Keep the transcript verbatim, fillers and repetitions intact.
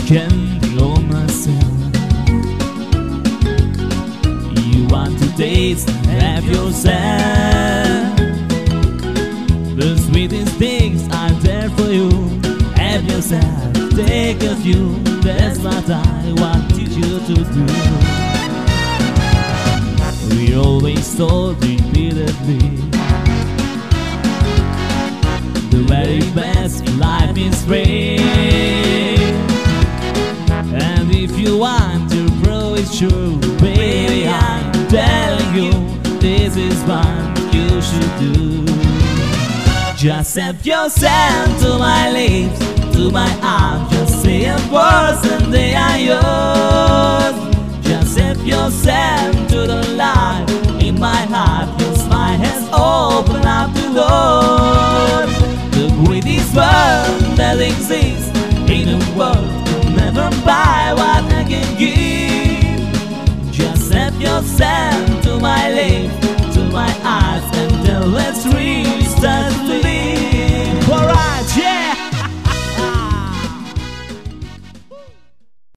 can't hold myself. You want to taste and have yourself. The sweetest things are there for you. Have yourself, take a few. That's what I want you to do. We always told repeatedly, the very best in life is free. And if you want to prove it's true, baby, I'm telling you, this is what you should do. Just set yourself to my lips, to my arms. Just say a words and they are yours. Just set yourself to the light in my heart. Your smile has opened up the door. The greatest world that exists in the world will never pass.